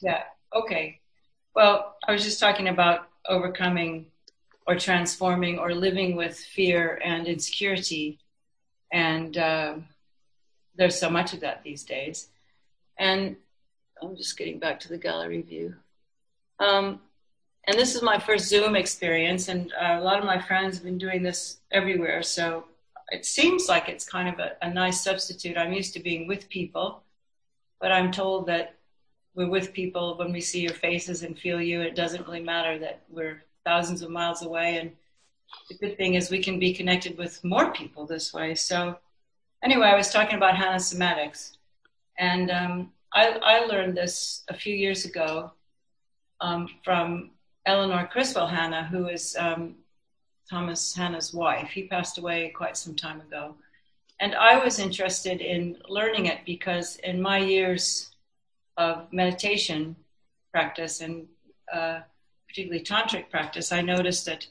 Yeah. Okay. Well, I was just talking about overcoming or transforming or living with fear and insecurity. And there's so much of that these days. And I'm just getting back to the gallery view. Um, and this is my first Zoom experience, and a lot of my friends have been doing this everywhere. So it seems like it's kind of a nice substitute. I'm used to being with people, but I'm told that we're with people when we see your faces and feel you. It doesn't really matter that we're thousands of miles away. And the good thing is we can be connected with more people this way. So anyway, I was talking about Hanna Somatics. And I learned this a few years ago from Eleanor Criswell Hanna, who is Thomas Hanna's wife. He passed away quite some time ago. And I was interested in learning it because in my years of meditation practice and particularly tantric practice, I noticed that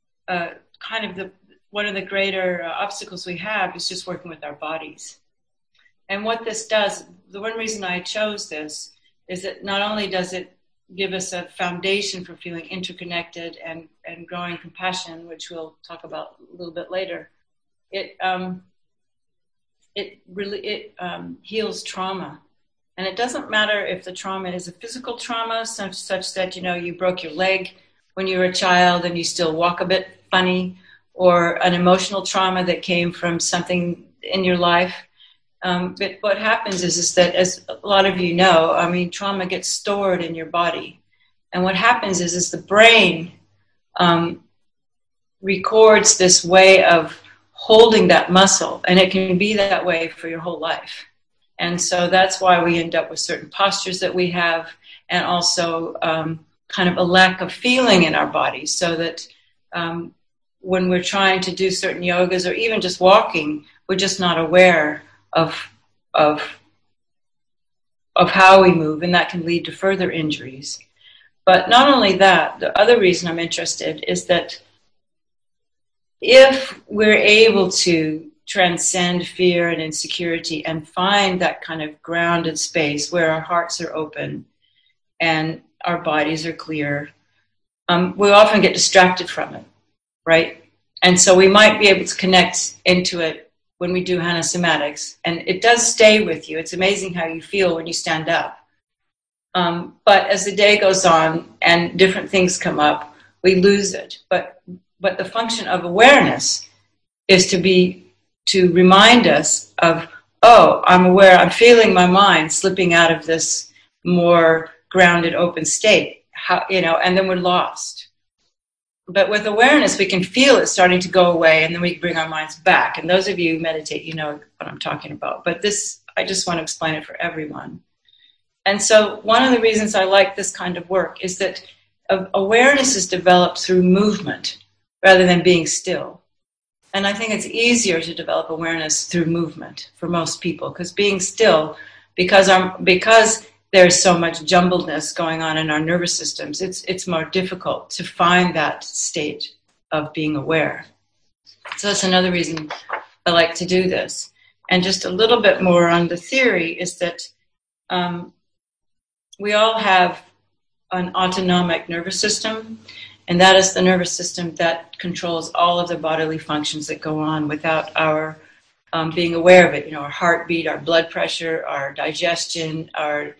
one of the greater obstacles we have is just working with our bodies. And what this does, the one reason I chose this is that not only does it give us a foundation for feeling interconnected and growing compassion, which we'll talk about a little bit later, it heals trauma. And it doesn't matter if the trauma is a physical trauma, such that, you broke your leg when you were a child and you still walk a bit funny, or an emotional trauma that came from something in your life. But what happens is that, as a lot of you know, trauma gets stored in your body. And what happens is the brain records this way of holding that muscle, and it can be that way for your whole life. And so that's why we end up with certain postures that we have, and also kind of a lack of feeling in our bodies, so that when we're trying to do certain yogas or even just walking, we're just not aware of how we move, and that can lead to further injuries. But not only that, the other reason I'm interested is that if we're able to transcend fear and insecurity and find that kind of grounded space where our hearts are open and our bodies are clear, we often get distracted from it, right? And so we might be able to connect into it when we do Hanna Somatics, and it does stay with you. It's amazing how you feel when you stand up. But as the day goes on and different things come up, we lose it. But the function of awareness is to remind us of, oh, I'm aware, I'm feeling my mind slipping out of this more grounded, open state, and then we're lost. But with awareness, we can feel it starting to go away, and then we can bring our minds back. And those of you who meditate, you know what I'm talking about. But this, I just want to explain it for everyone. And so one of the reasons I like this kind of work is that awareness is developed through movement rather than being still. And I think it's easier to develop awareness through movement for most people, because being still, because there's so much jumbledness going on in our nervous systems, it's more difficult to find that state of being aware. So that's another reason I like to do this. And just a little bit more on the theory is that we all have an autonomic nervous system, and that is the nervous system that controls all of the bodily functions that go on without our being aware of it. Our heartbeat, our blood pressure, our digestion, our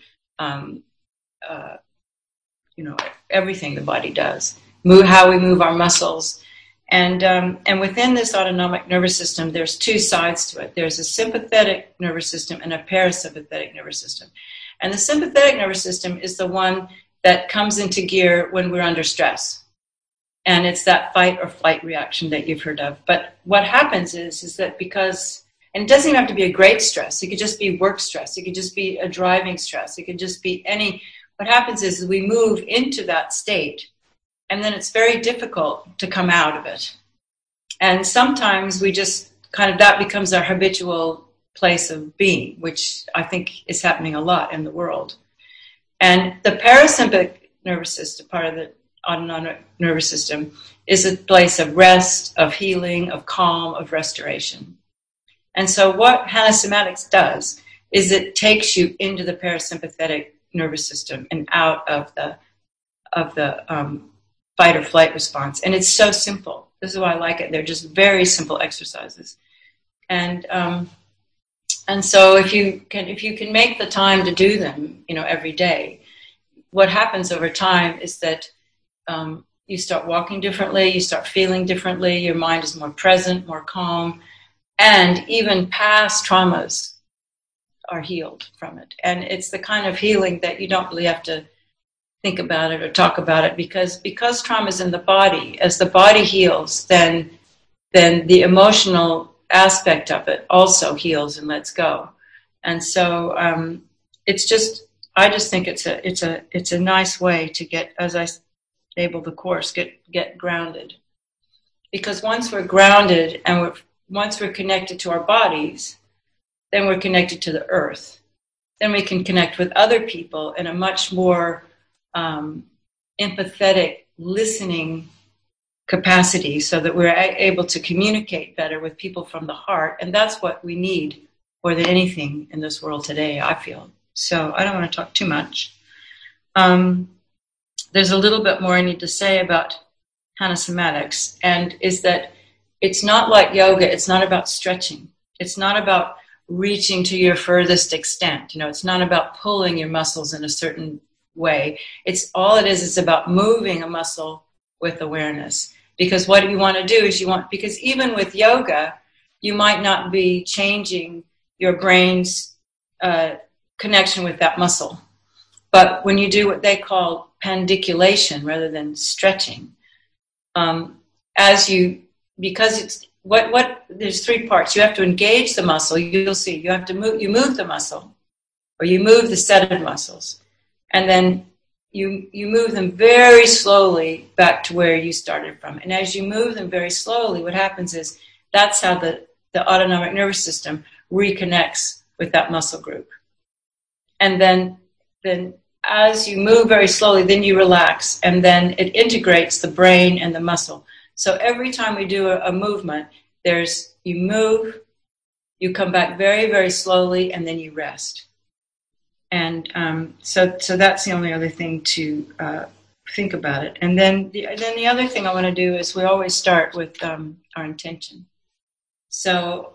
everything the body does, how we move our muscles. And within this autonomic nervous system, there's two sides to it. There's a sympathetic nervous system and a parasympathetic nervous system. And the sympathetic nervous system is the one that comes into gear when we're under stress. And it's that fight or flight reaction that you've heard of. But what happens is that and it doesn't even have to be a great stress. It could just be work stress. It could just be a driving stress. It could just be what happens is we move into that state, and then it's very difficult to come out of it. And sometimes we just that becomes our habitual place of being, which I think is happening a lot in the world. And the parasympathetic nervous system, part of the autonomic nervous system, is a place of rest, of healing, of calm, of restoration. And so what Hanna Somatics does is it takes you into the parasympathetic nervous system and out of the fight or flight response. And it's so simple. This is why I like it. They're just very simple exercises. And so if you can make the time to do them, every day, what happens over time is that you start walking differently, you start feeling differently, your mind is more present, more calm, and even past traumas are healed from it. And it's the kind of healing that you don't really have to think about it or talk about it, because trauma is in the body. As the body heals, then the emotional aspect of it also heals and lets go. And so I just think it's a nice way to get, as I label the course, get grounded. Because once we're grounded and once we're connected to our bodies, then we're connected to the earth. Then we can connect with other people in a much more empathetic, listening capacity, so that we're able to communicate better with people from the heart. And that's what we need more than anything in this world today, I feel. So I don't want to talk too much. There's a little bit more I need to say about Hanasomatics, and is that it's not like yoga. It's not about stretching. It's not about reaching to your furthest extent. It's not about pulling your muscles in a certain way. It is about moving a muscle with awareness. Because what you want to do is because even with yoga, you might not be changing your brain's connection with that muscle. But when you do what they call pandiculation rather than stretching, because it's there's three parts. You have to engage the muscle. You'll see. You have to move. You move the muscle, or you move the set of muscles, and then you move them very slowly back to where you started from. And as you move them very slowly, what happens is that's how the autonomic nervous system reconnects with that muscle group. And then as you move very slowly, then you relax, and then it integrates the brain and the muscle. So every time we do a movement, you move, you come back very, very slowly, and then you rest. And so that's the only other thing to think about it. And then the other thing I want to do is we always start with our intention. So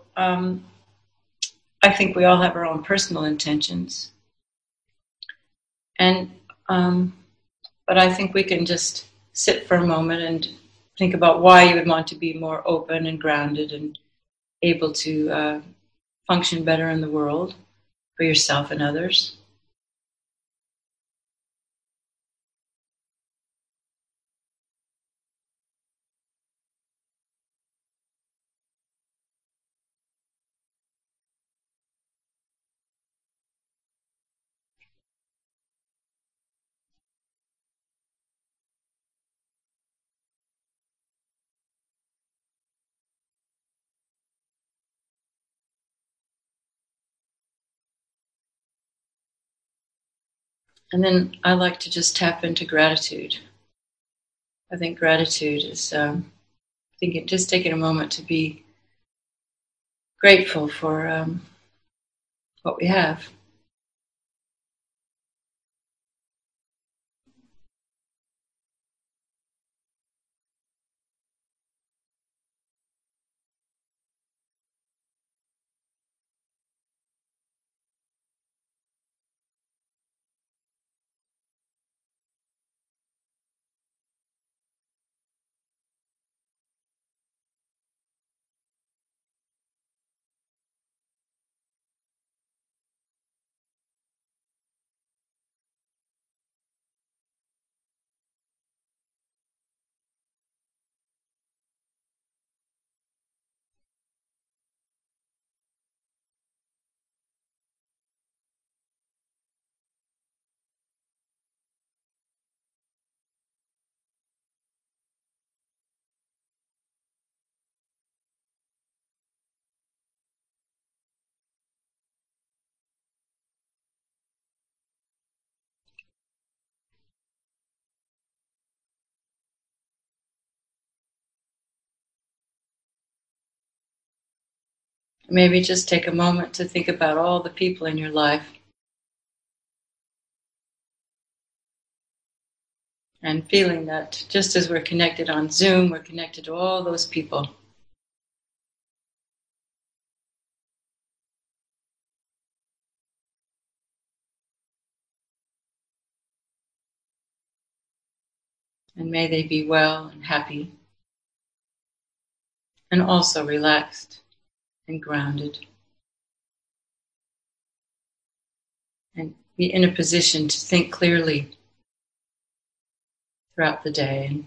I think we all have our own personal intentions. And but I think we can just sit for a moment and think about why you would want to be more open and grounded and able to function better in the world for yourself and others. And then I like to just tap into gratitude. I think gratitude is, just taking a moment to be grateful for what we have. Maybe just take a moment to think about all the people in your life And feeling that just as we're connected on Zoom, we're connected to all those people. And may they be well and happy, and also relaxed and grounded, and be in a position to think clearly throughout the day.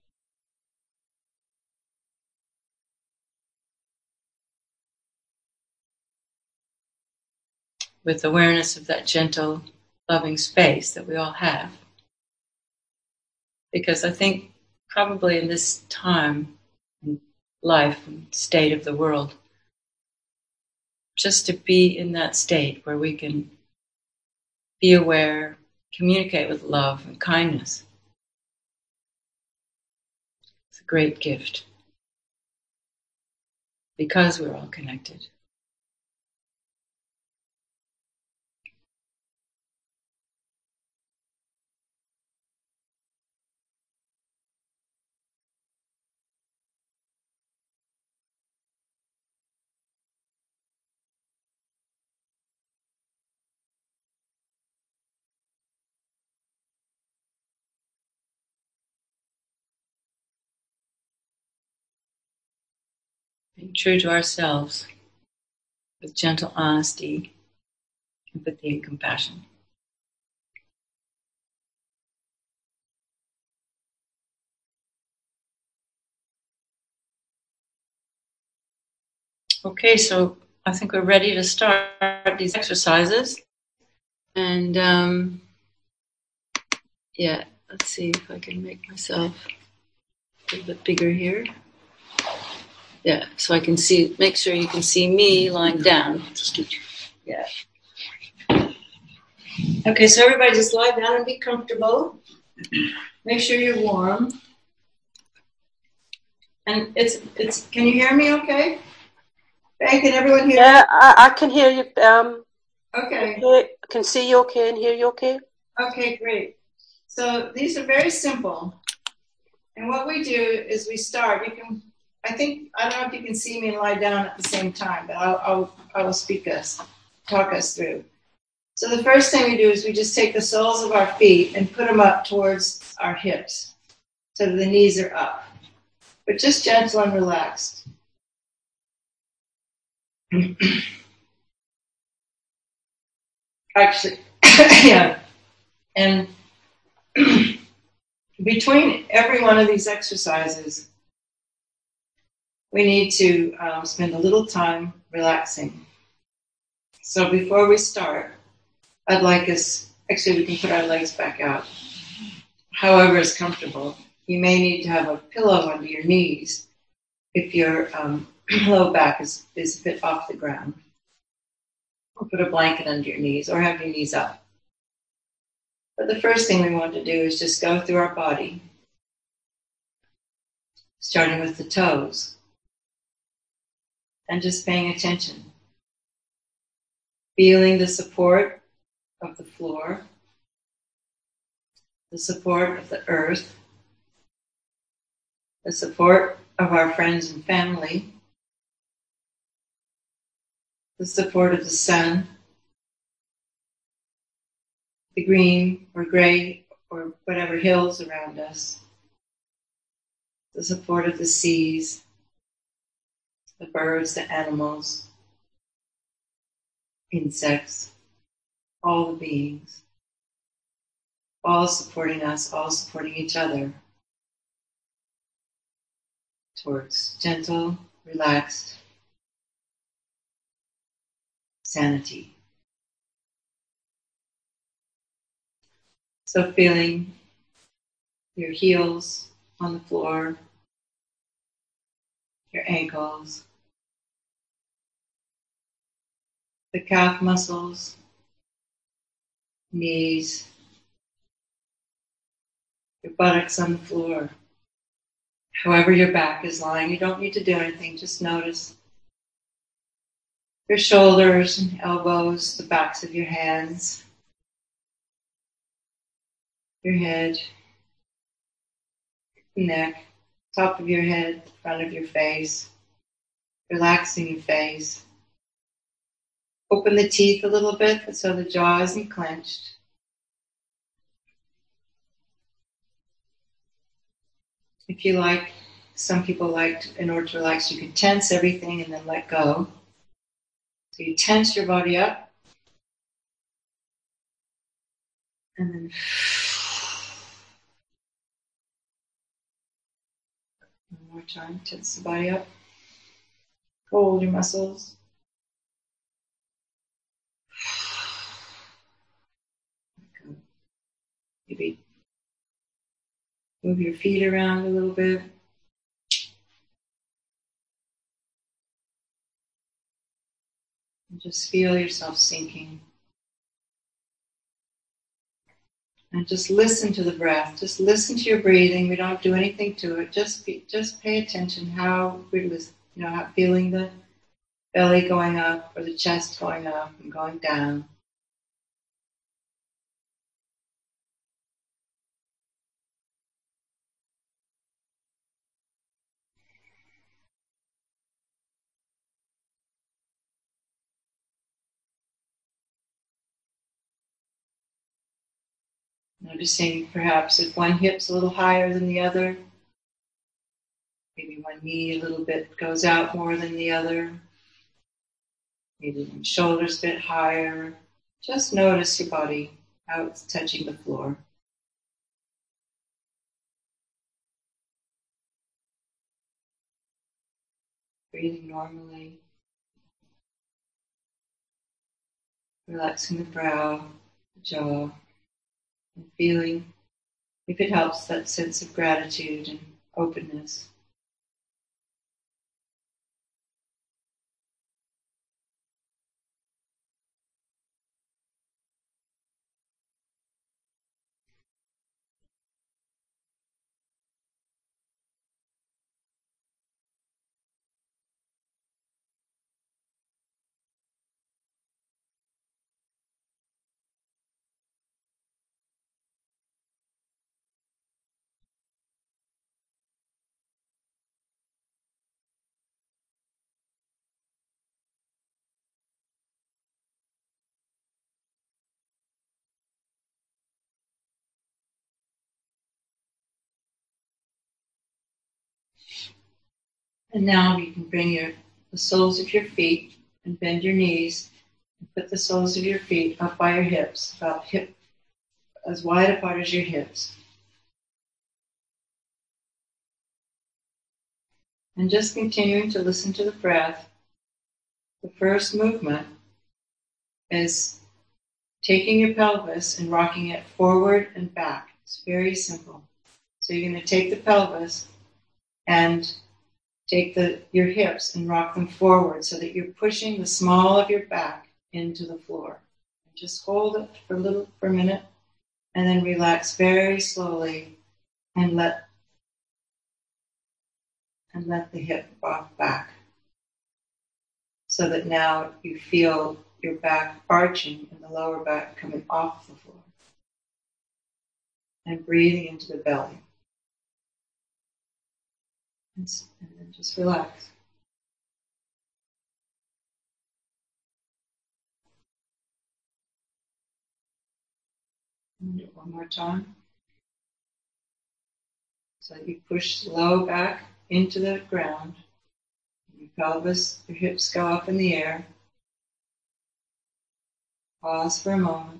With awareness of that gentle, loving space that we all have. Because I think probably in this time in life and state of the world, just to be in that state where we can be aware, communicate with love and kindness, it's a great gift. Because we're all connected. Being true to ourselves with gentle honesty, empathy, and compassion. Okay, so I think we're ready to start these exercises. And let's see if I can make myself a little bit bigger here. Yeah, so I can see, make sure you can see me lying down. Yeah. Okay, so everybody just lie down and be comfortable. Make sure you're warm. And it's. Can you hear me okay? Hey, can everyone hear me? Yeah, I can hear you. Okay. I can see you okay and hear you okay. Okay, great. So these are very simple. And what we do is we start. I don't know if you can see me and lie down at the same time, but I will talk us through. So the first thing we do is we just take the soles of our feet and put them up towards our hips so the knees are up, but just gentle and relaxed. Actually, yeah. And between every one of these exercises, we need to spend a little time relaxing. So before we start, I'd like us, actually we can put our legs back out, however is comfortable. You may need to have a pillow under your knees if your low back is a bit off the ground. Or put a blanket under your knees or have your knees up. But the first thing we want to do is just go through our body, starting with the toes, and just paying attention. Feeling the support of the floor, the support of the earth, the support of our friends and family, the support of the sun, the green or gray or whatever hills around us, the support of the seas, the birds, the animals, insects, all the beings, all supporting us, all supporting each other towards gentle, relaxed sanity. So feeling your heels on the floor, your ankles, the calf muscles, knees, your buttocks on the floor. However your back is lying, you don't need to do anything, just notice your shoulders and elbows, the backs of your hands, your head, neck, top of your head, front of your face, relaxing your face. Open the teeth a little bit so the jaw isn't clenched. If you like, some people like, in order to relax, you can tense everything and then let go. So you tense your body up. And then one more time, tense the body up. Hold your muscles. Maybe move your feet around a little bit. And just feel yourself sinking. And just listen to the breath. Just listen to your breathing. We don't do anything to it. Just pay attention how we're feeling the belly going up or the chest going up and going down. Noticing perhaps if one hip's a little higher than the other, maybe one knee a little bit goes out more than the other, maybe one shoulder's a bit higher. Just notice your body, how it's touching the floor. Breathing normally, relaxing the brow, the jaw, and feeling, if it helps, that sense of gratitude and openness. And now you can bring the soles of your feet and bend your knees and put the soles of your feet up by your hips, about hip as wide apart as your hips. And just continuing to listen to the breath. The first movement is taking your pelvis and rocking it forward and back. It's very simple. So you're going to take the pelvis and take your hips and rock them forward so that you're pushing the small of your back into the floor. And just hold it for a minute and then relax very slowly and let the hip rock back. So that now you feel your back arching and the lower back coming off the floor. And breathing into the belly. And then just relax. And do it one more time. So you push the low back into the ground. Your pelvis, your hips go up in the air. Pause for a moment.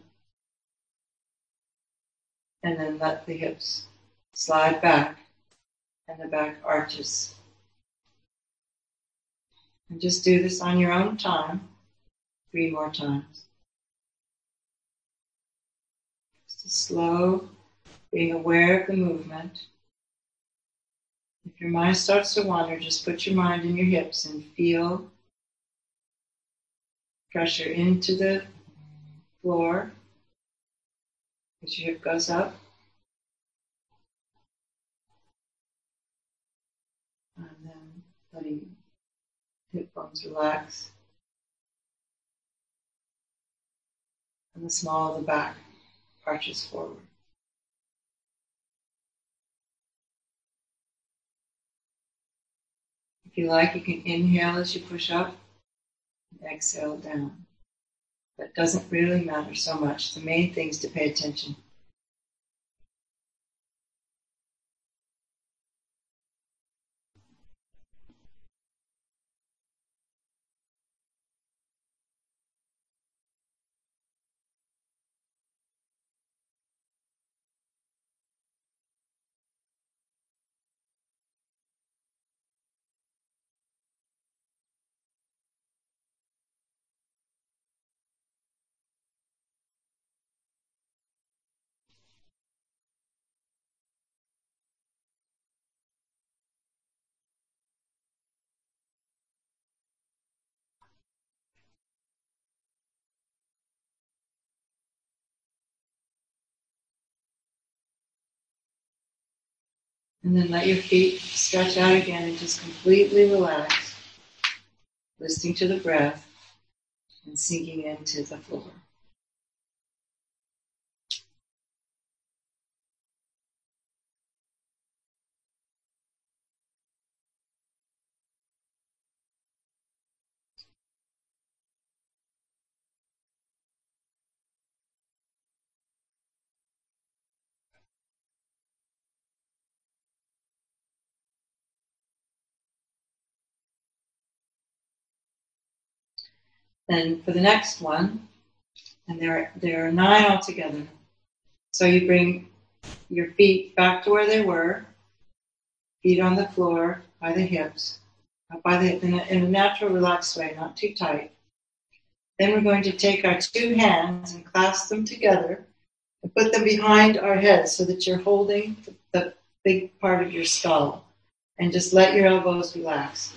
And then let the hips slide back and the back arches. And just do this on your own time, 3 more times. Just a slow, being aware of the movement. If your mind starts to wander, just put your mind in your hips and feel pressure into the floor as your hip goes up. And then letting hip bones relax. And the small of the back arches forward. If you like, you can inhale as you push up and exhale down. That doesn't really matter so much. The main thing is to pay attention. And then let your feet stretch out again and just completely relax, listening to the breath and sinking into the floor. Then for the next one, and there are 9 altogether. So you bring your feet back to where they were, feet on the floor by the hips, in a natural, relaxed way, not too tight. Then we're going to take our 2 hands and clasp them together and put them behind our heads so that you're holding the big part of your skull. And just let your elbows relax.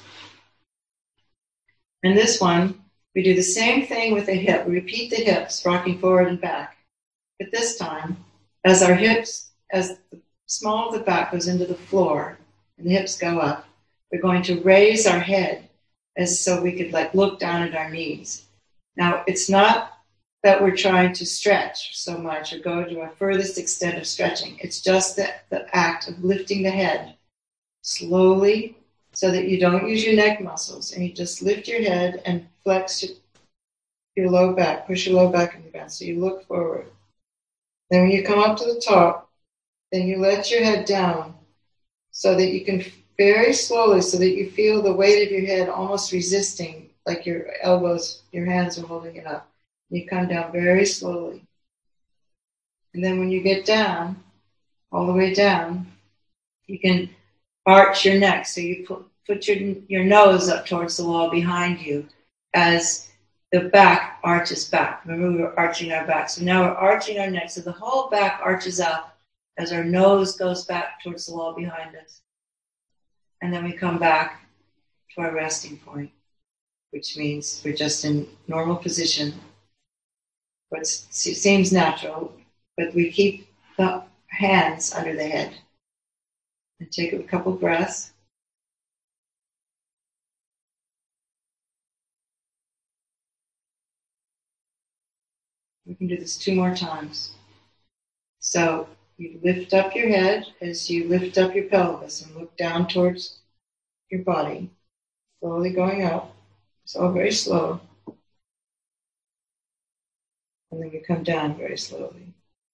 And this one, we do the same thing with the hip. We repeat the hips, rocking forward and back. But this time, as the small of the back goes into the floor and the hips go up, we're going to raise our head as so we could look down at our knees. Now, it's not that we're trying to stretch so much or go to a furthest extent of stretching. It's just the act of lifting the head slowly so that you don't use your neck muscles and you just lift your head and flex your low back, push your low back in the ground so you look forward. Then when you come up to the top, then you let your head down so that you can very slowly, so that you feel the weight of your head almost resisting, like your elbows, your hands are holding it up. You come down very slowly. And then when you get down, all the way down, you can arch your neck. So you put your nose up towards the wall behind you as the back arches back. Remember, we were arching our back. So now we're arching our neck. So the whole back arches up as our nose goes back towards the wall behind us. And then we come back to our resting point, which means we're just in normal position. It seems natural, but we keep the hands under the head. And take a couple breaths. We can do this 2 more times. So you lift up your head as you lift up your pelvis and look down towards your body, slowly going up. It's all very slow. And then you come down very slowly.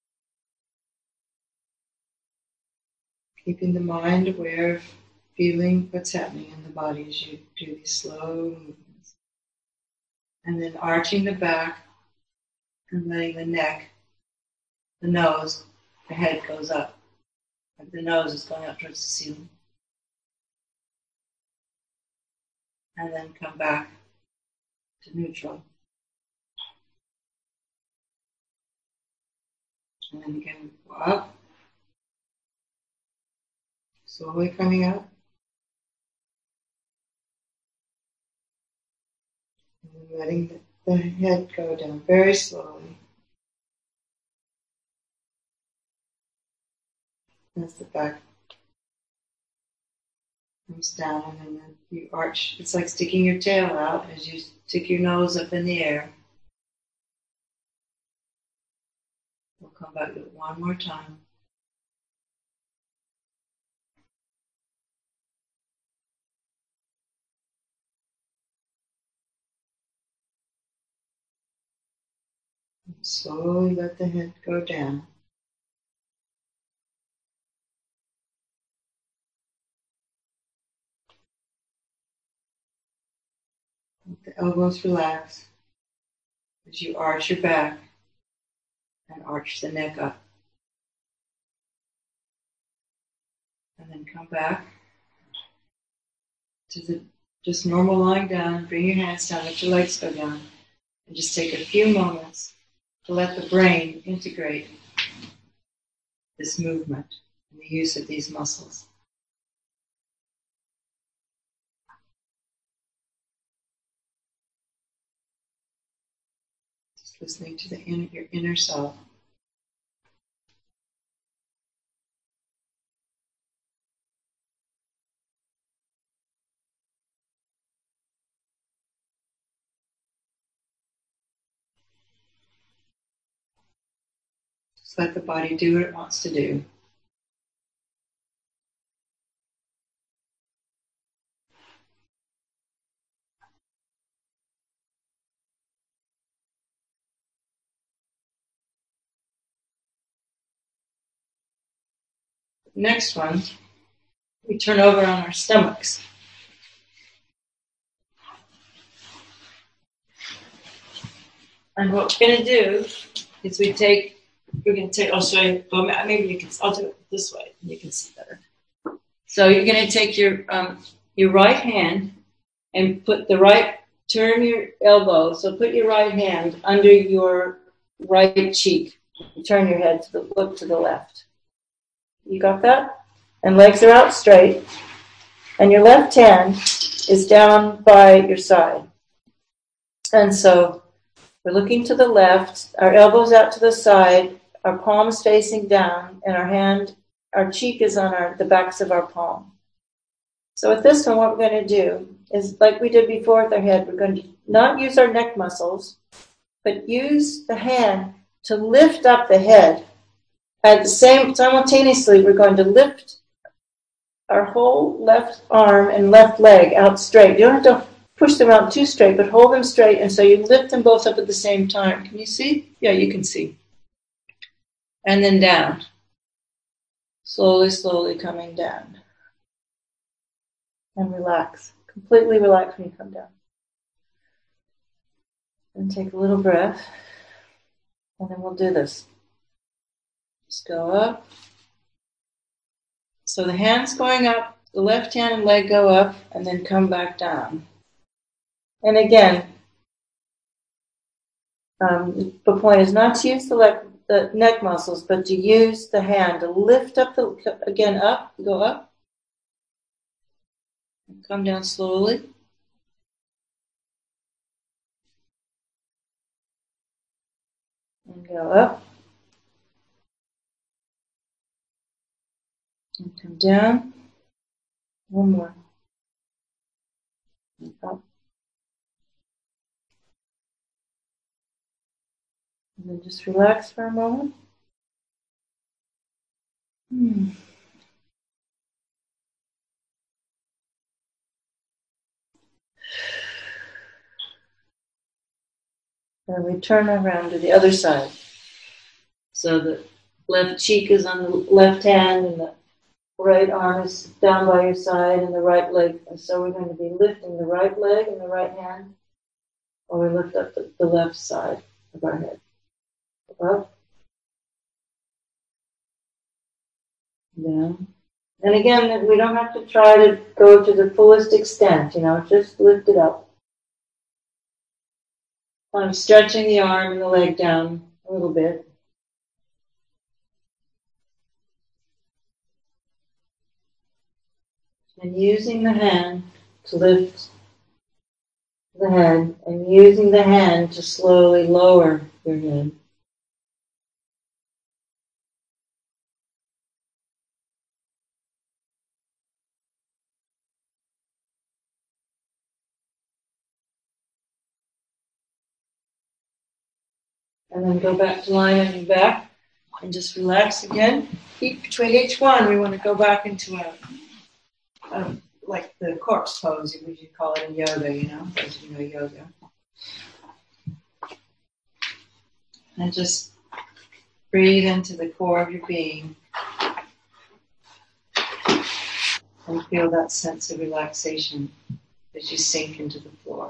Keeping the mind aware of feeling what's happening in the body as you do these slow movements. And then arching the back and letting the neck, the nose, the head goes up. And the nose is going up towards the ceiling. And then come back to neutral. And then again, go up. Slowly coming up. And then letting the head go down very slowly. As the back comes down, and then you arch. It's like sticking your tail out as you stick your nose up in the air. We'll come back to it one more time. Slowly let the head go down. Let the elbows relax as you arch your back and arch the neck up. And then come back to the just normal lying down. Bring your hands down, let your legs go down. And just take a few moments to let the brain integrate this movement and the use of these muscles. Just listening to your inner self. Just let the body do what it wants to do. Next one, we turn over on our stomachs. And what we're going to do is I'll show you, maybe you can, I'll do it this way, and you can see better. So you're going to take your right hand and turn your elbow, so put your right hand under your right cheek. Turn your head look to the left. You got that? And legs are out straight. And your left hand is down by your side. And so we're looking to the left, our elbows out to the side, our palms facing down, and our cheek is on the backs of our palm. So with this one, what we're going to do is, like we did before with our head, we're going to not use our neck muscles, but use the hand to lift up the head. Simultaneously, we're going to lift our whole left arm and left leg out straight. You don't have to push them out too straight, but hold them straight, and so you lift them both up at the same time. Can you see? Yeah, you can see. And then down. Slowly, slowly coming down. And relax. Completely relax when you come down. And take a little breath. And then we'll do this. Just go up. So the hand's going up, the left hand and leg go up, and then come back down. And again, the point is not to use the neck muscles, but to use the hand to lift up go up, and come down slowly. And go up. And come down. One more. And up. And then just relax for a moment. And we turn around to the other side. So the left cheek is on the left hand and the right arm is down by your side and the right leg. And so we're going to be lifting the right leg and the right hand while we lift up the left side of our head. Up. Down. And again, we don't have to try to go to the fullest extent, just lift it up. I'm stretching the arm and the leg down a little bit. And using the hand to lift the head, and using the hand to slowly lower your head. And then go back to lying on your back and just relax again. Keep between each one. We want to go back into like the corpse pose, we should call it in yoga, those of you know yoga. And just breathe into the core of your being and feel that sense of relaxation as you sink into the floor.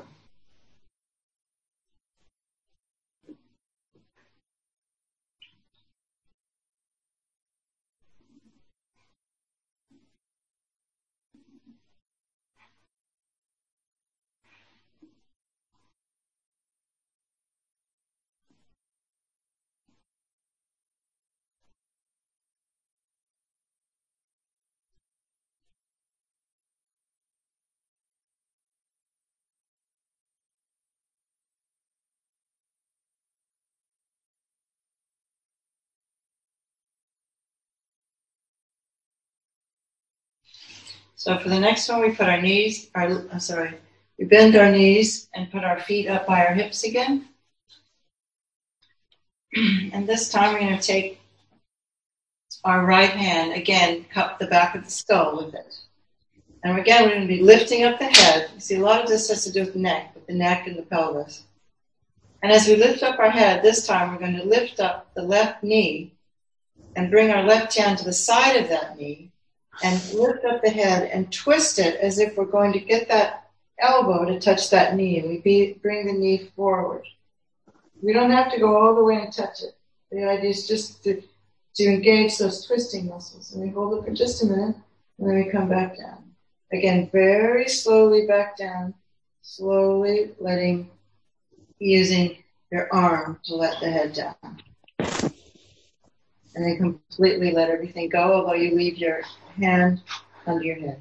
So for the next one, we put our knees, we bend our knees and put our feet up by our hips again. And this time we're going to take our right hand, again, cup the back of the skull with it. And again, we're going to be lifting up the head. You see, a lot of this has to do with the neck and the pelvis. And as we lift up our head, this time we're going to lift up the left knee and bring our left hand to the side of that knee and lift up the head and twist it as if we're going to get that elbow to touch that knee. And we bring the knee forward. We don't have to go all the way and touch it. The idea is just to engage those twisting muscles. And we hold it for just a minute, and then we come back down. Again, very slowly back down, slowly using your arm to let the head down. And then completely let everything go, although you leave your hand under your head.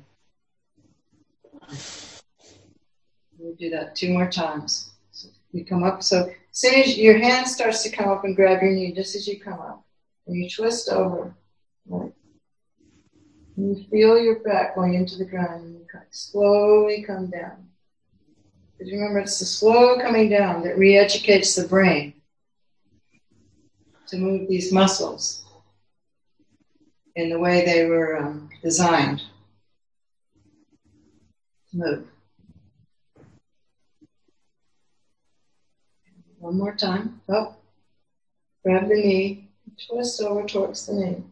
We'll do that 2 more times. So you come up. So as soon as your hand starts to come up and grab your knee, just as you come up, and you twist over, right? And you feel your back going into the ground, and you slowly come down. Because remember, it's the slow coming down that re-educates the brain to move these muscles in the way they were designed to move. One more time. Up. Grab the knee. Twist over towards the knee.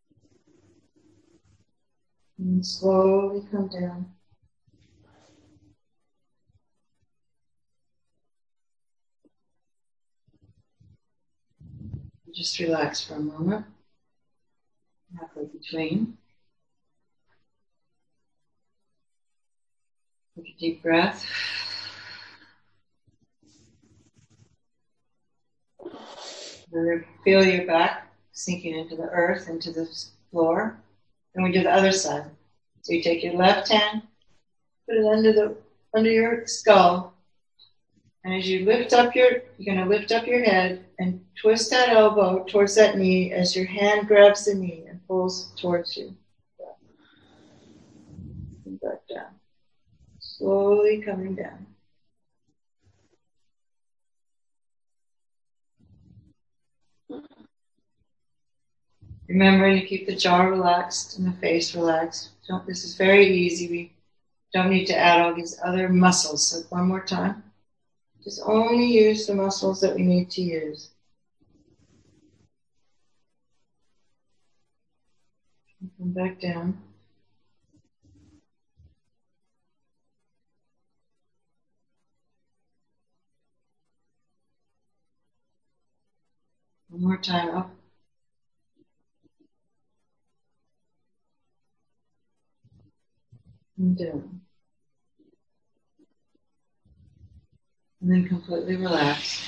And slowly come down. Just relax for a moment. Halfway between. Take a deep breath. And feel your back sinking into the earth, into the floor. Then we do the other side. So you take your left hand, put it under your skull, and as you lift up you're going to lift up your head and twist that elbow towards that knee as your hand grabs the knee and pulls towards you. And back down. Slowly coming down. Remembering to keep the jaw relaxed and the face relaxed. This is very easy. We don't need to add all these other muscles. So one more time. Just only use the muscles that we need to use. Come back down. One more time up. And down. And then completely relax.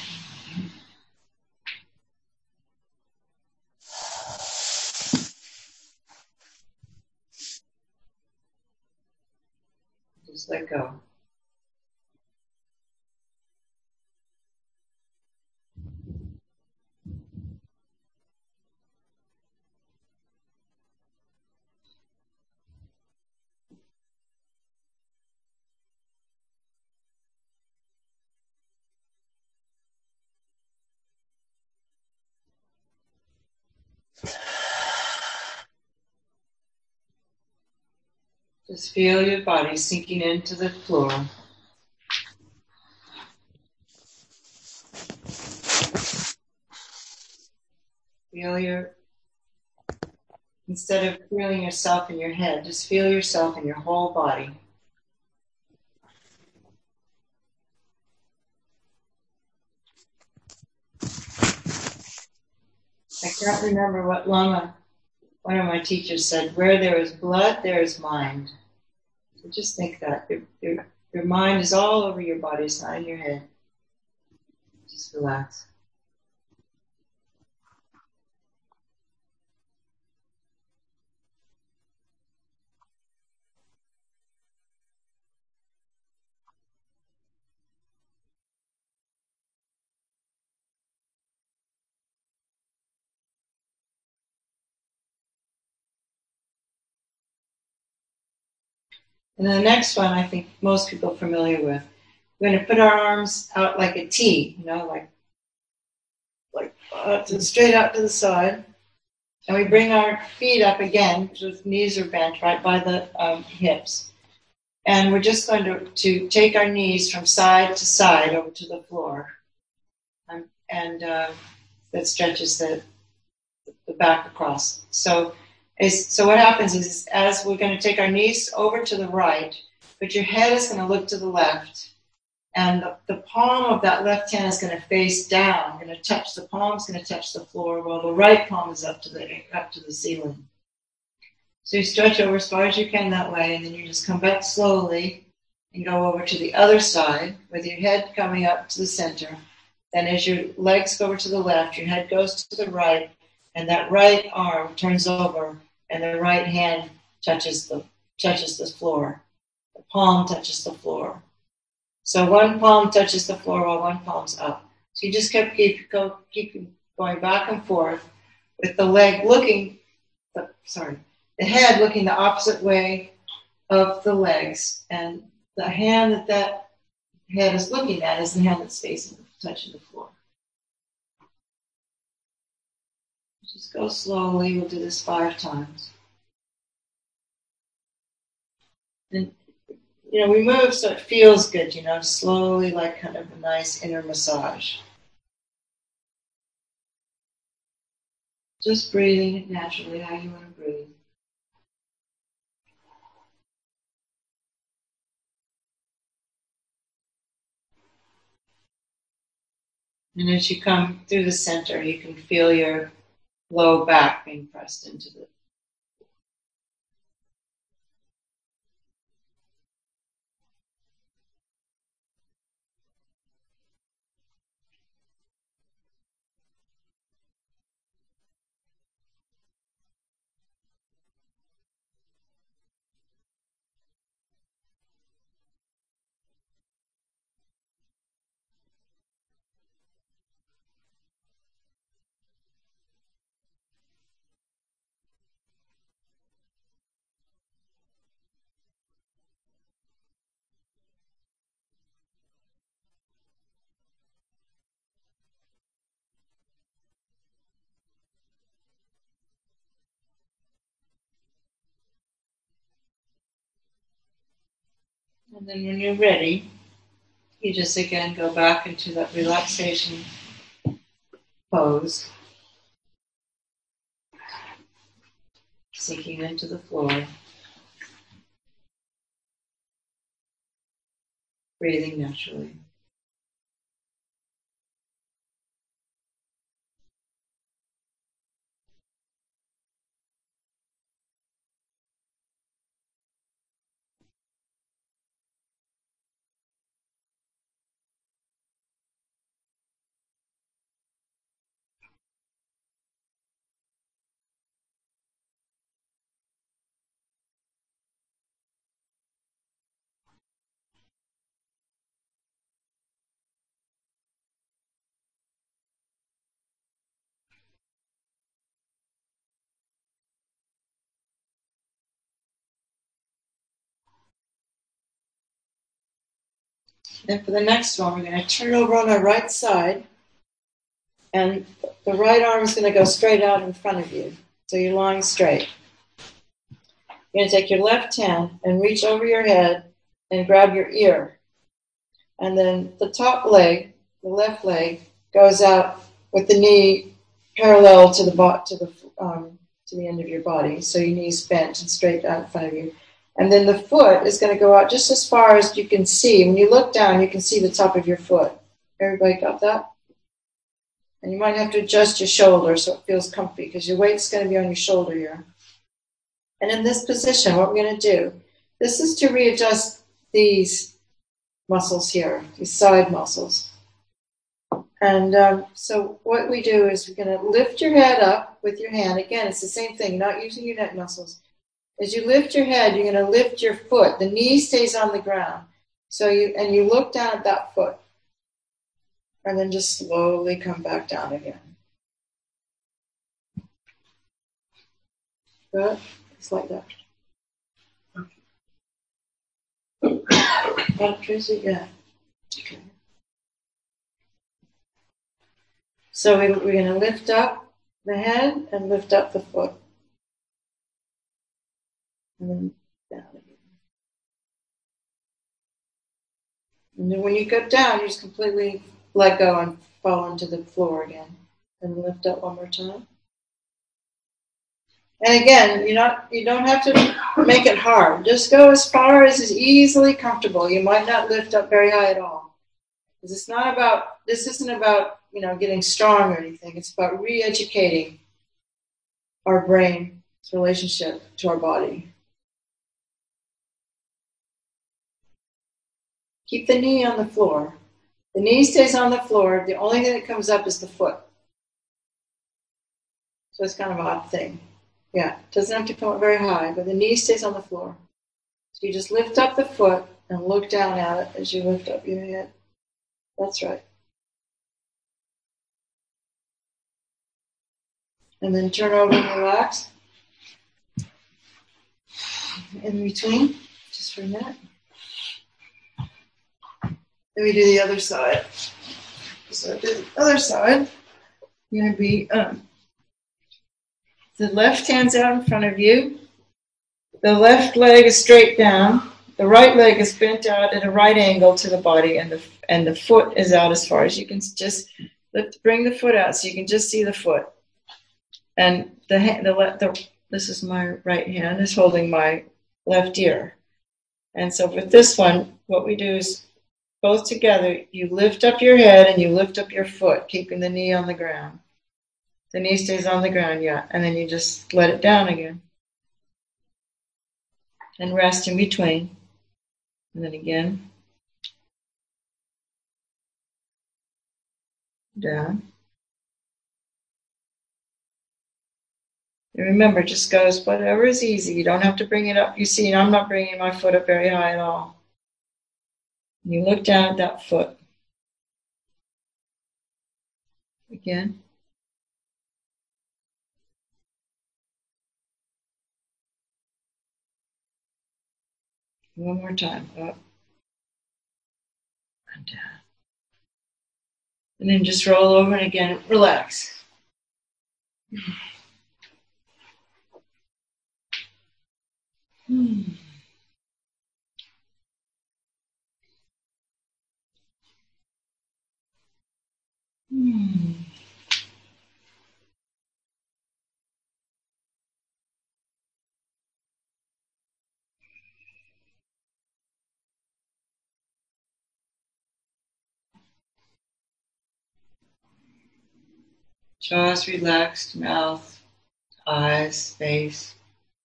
Just let go. Just feel your body sinking into the floor. Instead of feeling yourself in your head, just feel yourself in your whole body. I can't remember what Lama, one of my teachers, said, where there is blood, there is mind. So just think that. Your mind is all over your body, it's not in your head. Just relax. And the next one, I think most people are familiar with. We're going to put our arms out like a T, like straight out to the side. And we bring our feet up again, so the knees are bent right by the hips. And we're just going to take our knees from side to side over to the floor. And that stretches the back across. So what happens is, as we're going to take our knees over to the right, but your head is going to look to the left, and the palm of that left hand is going to face down. The palm's going to touch the floor, while the right palm is up to the ceiling. So you stretch over as far as you can that way, and then you just come back slowly and go over to the other side with your head coming up to the center. Then as your legs go over to the left, your head goes to the right, and that right arm turns over, and the right hand touches the floor. The palm touches the floor. So one palm touches the floor while one palm's up. So you just keep going back and forth with the head looking the opposite way of the legs, and the hand that head is looking at is the hand that's touching the floor. Just go slowly. We'll do this 5 times. And we move so it feels good, slowly, like kind of a nice inner massage. Just breathing naturally how you want to breathe. And as you come through the center, you can feel your low back being pressed into the And then when you're ready, you just again go back into that relaxation pose, sinking into the floor, breathing naturally. Then for the next one, we're going to turn over on our right side, and the right arm is going to go straight out in front of you. So you're lying straight. You're going to take your left hand and reach over your head and grab your ear. And then the top leg, the left leg, goes out with the knee parallel to the end of your body. So your knees bent and straight out in front of you. And then the foot is going to go out just as far as you can see. When you look down, you can see the top of your foot. Everybody got that? And you might have to adjust your shoulder so it feels comfy because your weight's going to be on your shoulder here. And in this position, what we're going to do, this is to readjust these muscles here, these side muscles. And so what we do is we're going to lift your head up with your hand. Again, it's the same thing, not using your neck muscles. As you lift your head, you're going to lift your foot. The knee stays on the ground. So you look down at that foot. And then just slowly come back down again. Good. It's like that. Tracy? Yeah. Okay. So we're going to lift up the head and lift up the foot. And then down again. And then when you go down, you just completely let go and fall into the floor again. And lift up one more time. And again, you don't have to make it hard. Just go as far as is easily comfortable. You might not lift up very high at all. Because this isn't about, getting strong or anything. It's about re-educating our brain's relationship to our body. Keep the knee on the floor. The knee stays on the floor. The only thing that comes up is the foot. So it's kind of an odd thing. Yeah, it doesn't have to come up very high, but the knee stays on the floor. So you just lift up the foot and look down at it as you lift up your head. That's right. And then turn over and relax. In between, just for a minute. Then we do the other side. So the other side, you're going to be, the left hand's out in front of you. The left leg is straight down. The right leg is bent out at a right angle to the body, and the foot is out as far as you can. Just bring the foot out so you can just see the foot. And this is my right hand is holding my left ear. And so with this one, what we do is both together, you lift up your head and you lift up your foot, keeping the knee on the ground. The knee stays on the ground, yeah. And then you just let it down again. And rest in between. And then again. Down. And remember, just goes whatever is easy. You don't have to bring it up. You see, I'm not bringing my foot up very high at all. You look down at that foot. Again. One more time. Up. And down. And then just roll over and again, relax. Jaws relaxed, mouth, eyes, face.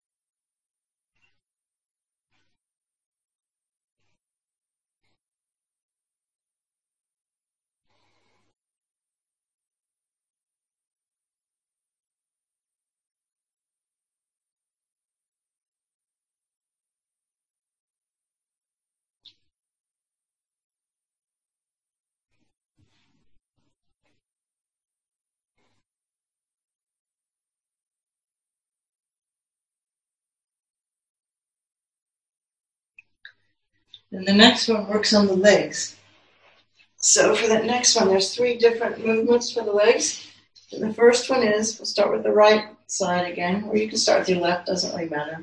And the next one works on the legs. So for that next one, there's 3 different movements for the legs. And the first one is, we'll start with the right side again, or you can start with your left, doesn't really matter.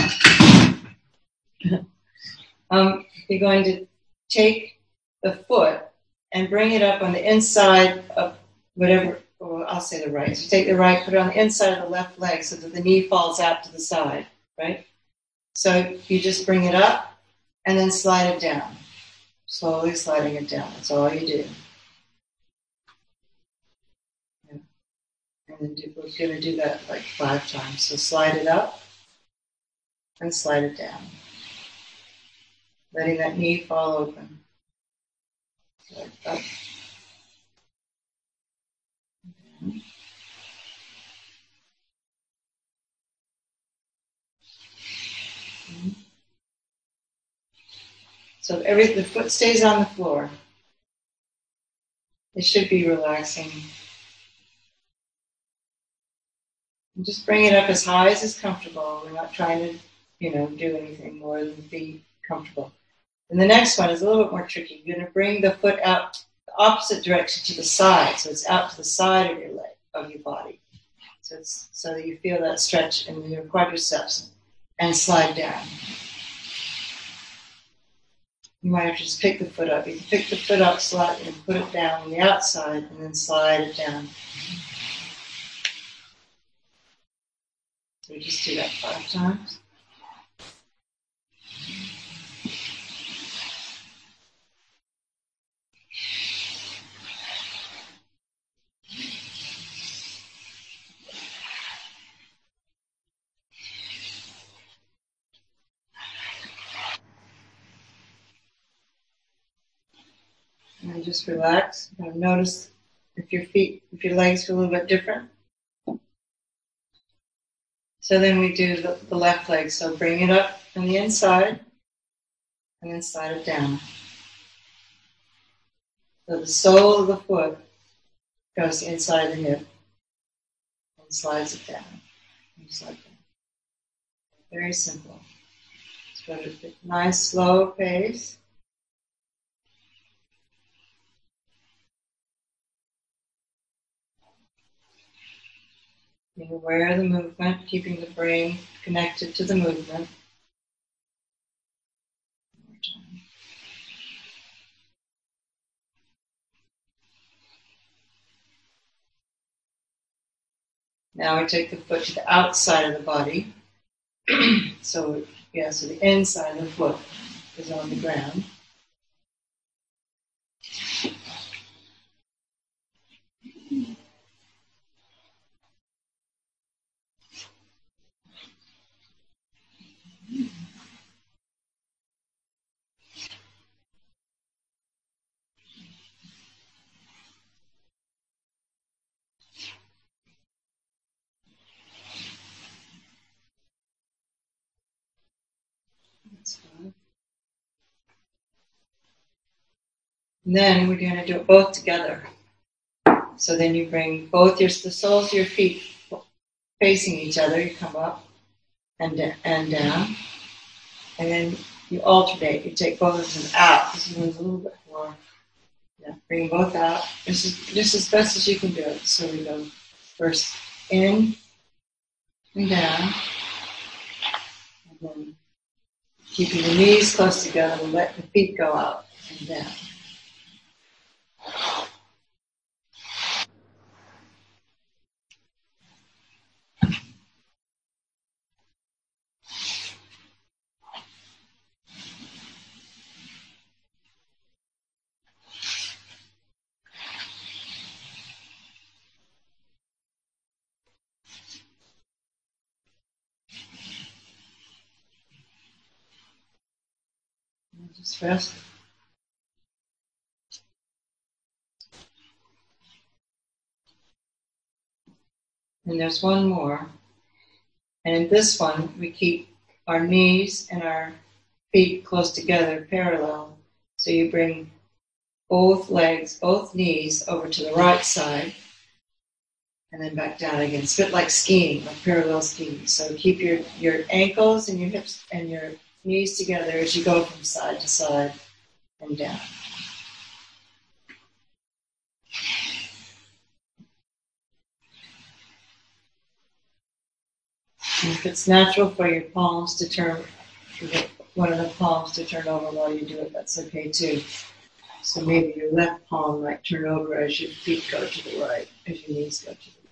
You're going to take the foot and bring it up on the inside of whatever or I'll say the right. So you take the right, put it on the inside of the left leg so that the knee falls out to the side, right? So you just bring it up and then slide it down. Slowly sliding it down. That's all you do. Yeah. And then we're going to do that like 5 times. So slide it up and slide it down. Letting that knee fall open. Slide up. And down. So if the foot stays on the floor, it should be relaxing. And just bring it up as high as is comfortable. We're not trying to, do anything more than be comfortable. And the next one is a little bit more tricky. You're going to bring the foot out the opposite direction to the side, so it's out to the side of your leg, of your body. So that you feel that stretch in your quadriceps, and slide down. You might have to just pick the foot up. You can pick the foot up slightly and put it down on the outside and then slide it down. So we just do that 5 times. And just relax. Notice if your legs feel a little bit different. So then we do the left leg. So bring it up from the inside and then slide it down. So the sole of the foot goes inside the hip and slides it down. Just like that. Very simple. It's got a nice slow pace. Being aware of the movement, keeping the brain connected to the movement. One more time. Now we take the foot to the outside of the body. So the inside of the foot is on the ground. That's fine. And then we're going to do it both together. So then you bring both the soles of your feet facing each other. You come up and down. And then you alternate. You take both of them out. This one's a little bit more. Yeah, bring them both out. This is just as best as you can do it. So we go first in and down. And then keeping the knees close together and let the feet go out and down. Just rest. And there's one more. And in this one, we keep our knees and our feet close together, parallel. So you bring both legs, both knees over to the right side, and then back down again. It's a bit like skiing, like parallel skiing. So keep your ankles and your hips and your knees together as you go from side to side and down. And if it's natural for your palms to turn, one of the palms to turn over while you do it, that's okay too. So maybe your left palm might turn over as your feet go to the right, as your knees go to the right.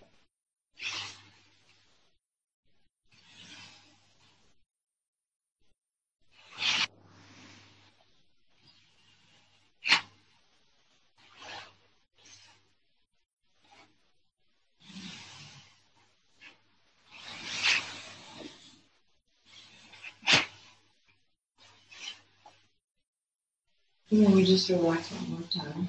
And then we just relax one more time.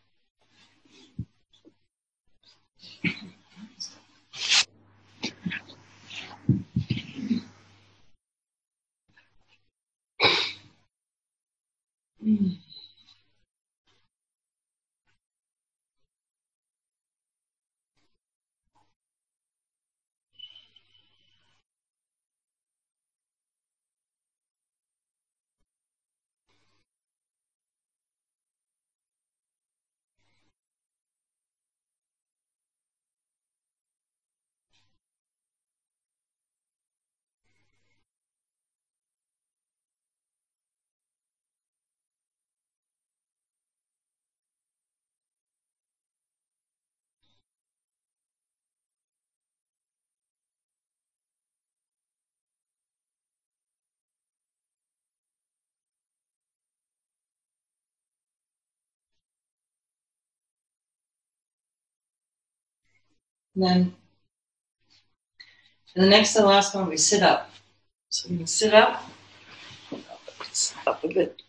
And then, and the next to the last one, we sit up. So we can sit up. Up a bit.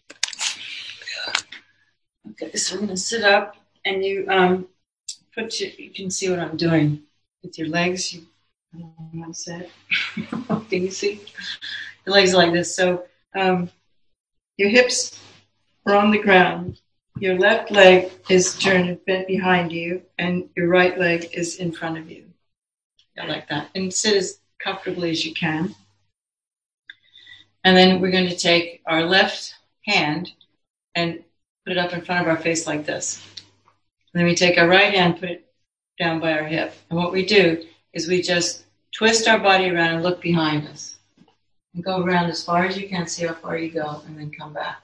Okay, so we're going to sit up, and you you can see what I'm doing with your legs. I don't know how to say it. Can you see? The legs are like this. So your hips are on the ground. Your left leg is turned and bent behind you, and your right leg is in front of you. Yeah, like that. And sit as comfortably as you can. And then we're going to take our left hand and put it up in front of our face like this. And then we take our right hand, put it down by our hip. And what we do is we just twist our body around and look behind us. And go around as far as you can, see how far you go, and then come back.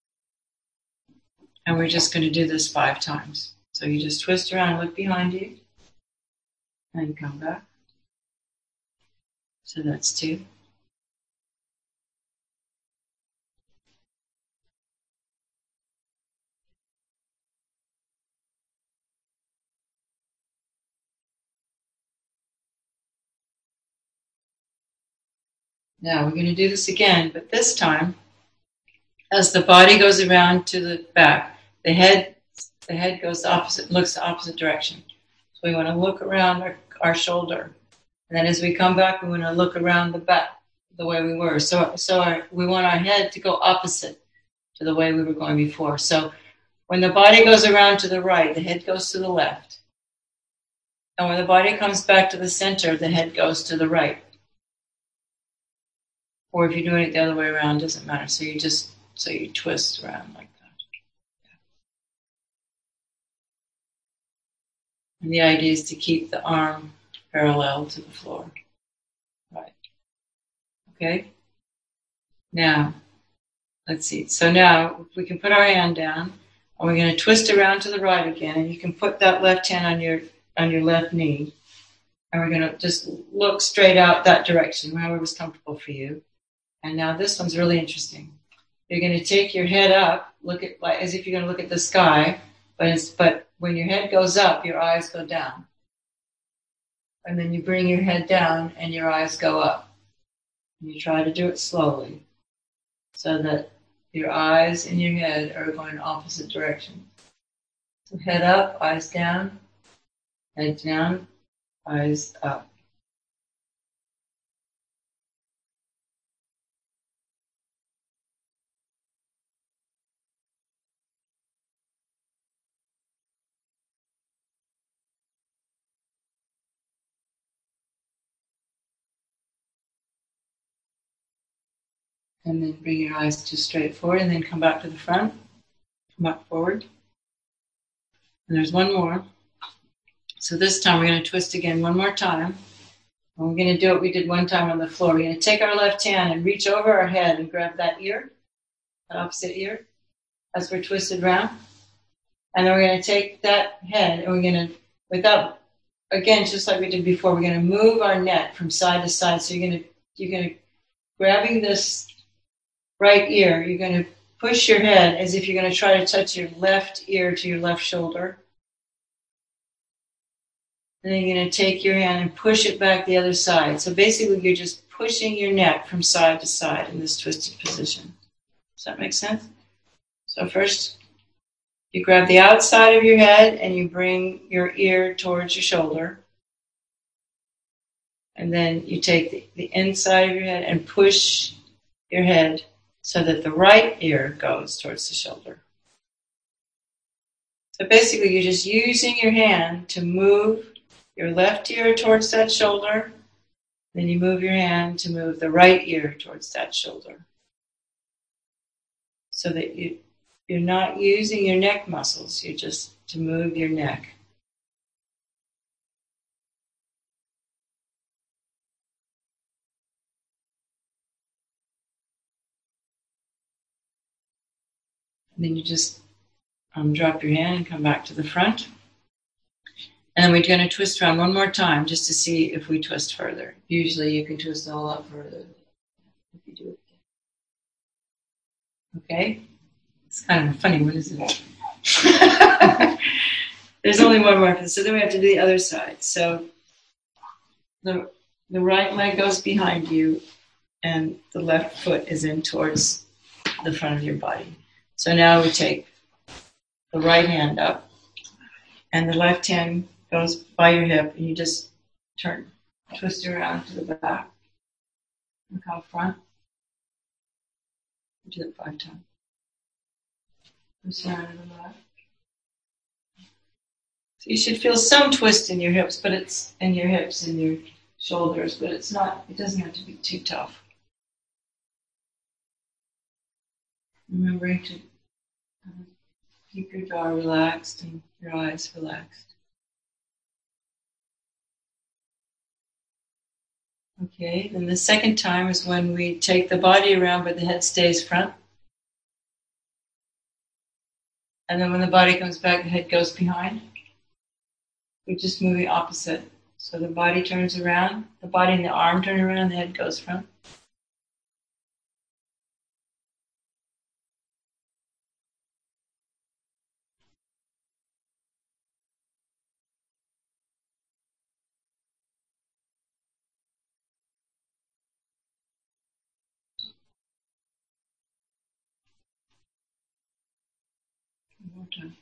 And we're just going to do this 5 times. So you just twist around and look behind you, and come back. So that's 2. Now we're going to do this again, but this time, as the body goes around to the back, the head goes looks the opposite direction. So we want to look around our shoulder, and then as we come back, we want to look around the back the way we were. We want our head to go opposite to the way we were going before. So when the body goes around to the right, the head goes to the left, and when the body comes back to the center, the head goes to the right. Or if you're doing it the other way around, doesn't matter. So you twist around like that. And the idea is to keep the arm parallel to the floor. Right. Okay? Now, let's see. So now we can put our hand down, and we're going to twist around to the right again, and you can put that left hand on your left knee, and we're going to just look straight out that direction, however's comfortable for you. And now this one's really interesting. You're going to take your head up, look at like as if you're going to look at the sky, but when your head goes up, your eyes go down. And then you bring your head down and your eyes go up. And you try to do it slowly so that your eyes and your head are going in opposite directions. So head up, eyes down, head down, eyes up. And then bring your eyes to straight forward, and then come back to the front. Come back forward. And there's one more. So this time we're going to twist again one more time. And we're going to do what we did one time on the floor. We're going to take our left hand and reach over our head and grab that ear, that opposite ear, as we're twisted around. And then we're going to take that head and we're going to, without, again, just like we did before, we're going to move our net from side to side. So you're going to, grabbing this right ear, you're going to push your head as if you're going to try to touch your left ear to your left shoulder. And then you're going to take your hand and push it back the other side. So basically you're just pushing your neck from side to side in this twisted position. Does that make sense? So first, you grab the outside of your head and you bring your ear towards your shoulder. And then you take the inside of your head and push your head so that the right ear goes towards the shoulder. So basically you're just using your hand to move your left ear towards that shoulder. Then you move your hand to move the right ear towards that shoulder. So that you're not using your neck muscles, you're just to move your neck. And then you just drop your hand and come back to the front. And then we're going to twist around one more time just to see if we twist further. Usually you can twist a lot further if you do it. Okay? It's kind of a funny one, isn't it? There's only one more. So then we have to do the other side. So the right leg goes behind you and the left foot is in towards the front of your body. So now we take the right hand up and the left hand goes by your hip and you just twist it around to the back. Look out front. Do it 5 times. Twist around to the back. So you should feel some twist in your hips, but it's in your hips and your shoulders, but it doesn't have to be too tough. Remembering to keep your jaw relaxed and your eyes relaxed. Okay, then the second time is when we take the body around but the head stays front. And then when the body comes back, the head goes behind. We're just moving opposite. So the body turns around, the body and the arm turn around, the head goes front. One more time.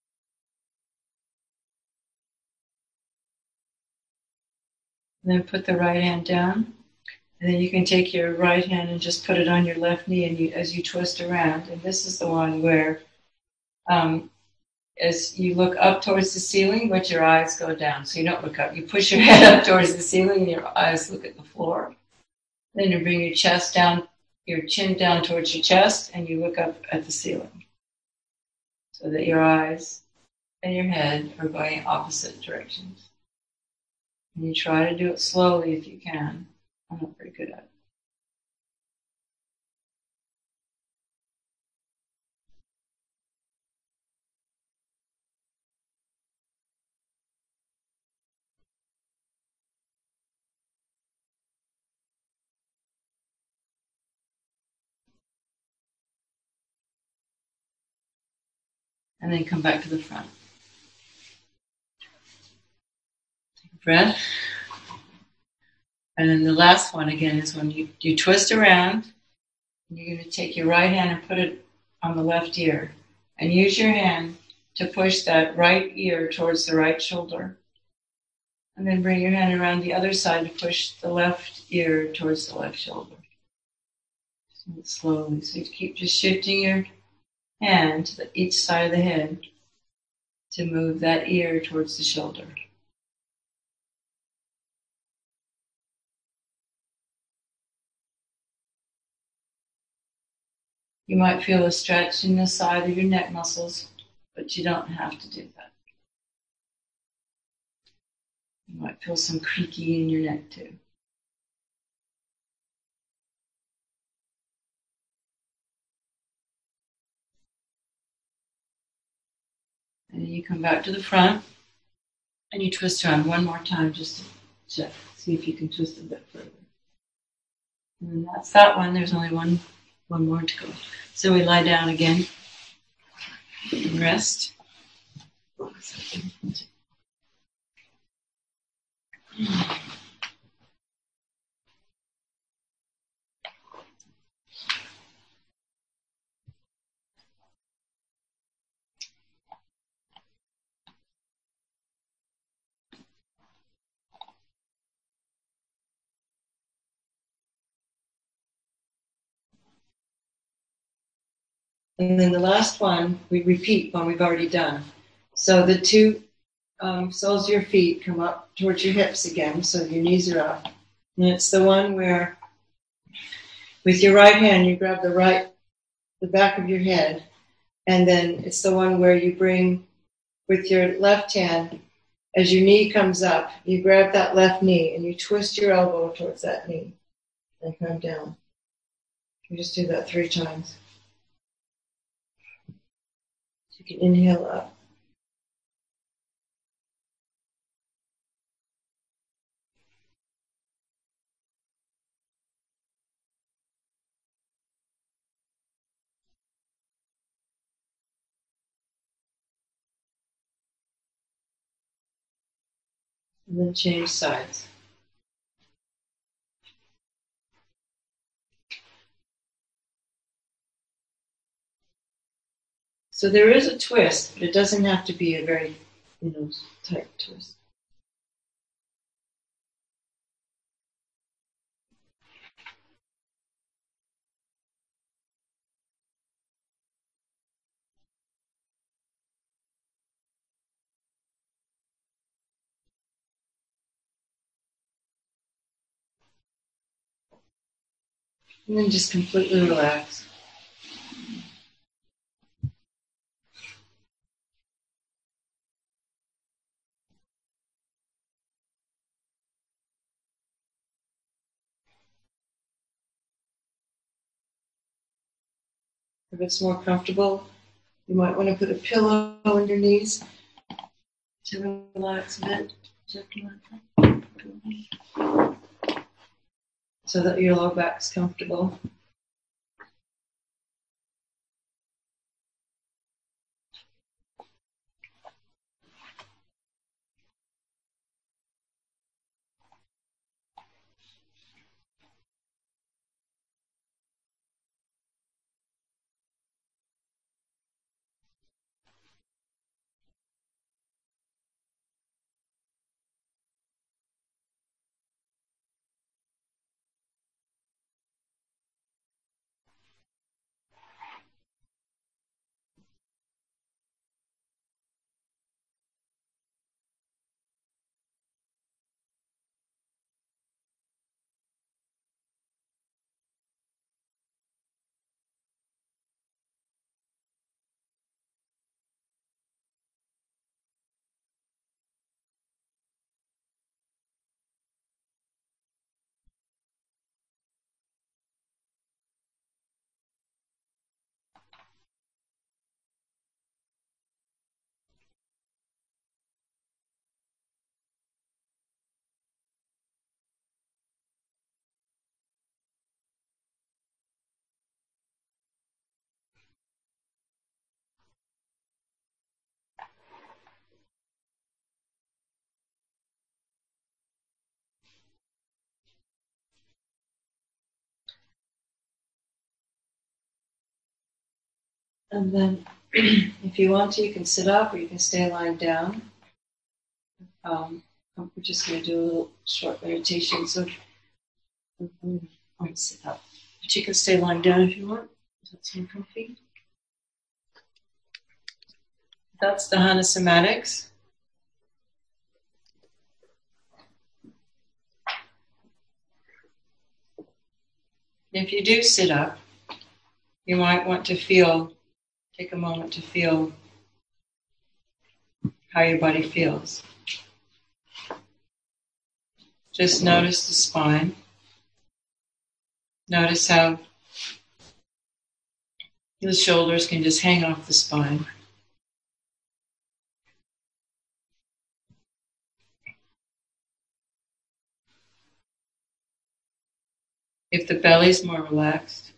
And then put the right hand down. And then you can take your right hand and just put it on your left knee and as you twist around. And this is the one where as you look up towards the ceiling, but your eyes go down. So you don't look up. You push your head up towards the ceiling and your eyes look at the floor. Then you bring your chest down, your chin down towards your chest, and you look up at the ceiling. So that your eyes and your head are going opposite directions. And you try to do it slowly if you can. I'm not very good at it. And then come back to the front. Take a breath. And then the last one again is when you twist around. And you're going to take your right hand and put it on the left ear. And use your hand to push that right ear towards the right shoulder. And then bring your hand around the other side to push the left ear towards the left shoulder. Slowly. So you keep just shifting your hand to each side of the head to move that ear towards the shoulder. You might feel a stretch in the side of your neck muscles, but you don't have to do that. You might feel some creaky in your neck too. And then you come back to the front and you twist around one more time just to check, see if you can twist a bit further. And then that's that one. There's only one more to go. So we lie down again and rest. And then the last one, we repeat one we've already done. So the two soles of your feet come up towards your hips again, so your knees are up. And it's the one where, with your right hand, you grab the back of your head, and then it's the one where you bring, with your left hand, as your knee comes up, you grab that left knee and you twist your elbow towards that knee and come down. You just do that 3 times. You can inhale up. And then change sides. So there is a twist, but it doesn't have to be a very, tight twist. And then just completely relax. If it's more comfortable, you might want to put a pillow on your knees to relax a bit. So that your lower back's comfortable. And then, if you want to, you can sit up or you can stay lying down. We're just going to do a little short meditation. So, I'll sit up. But you can stay lying down if you want. Does that seem comfy? That's the Dahana Somatics. If you do sit up, you might want to take a moment to feel how your body feels. Just notice the spine. Notice how the shoulders can just hang off the spine. If the belly's more relaxed,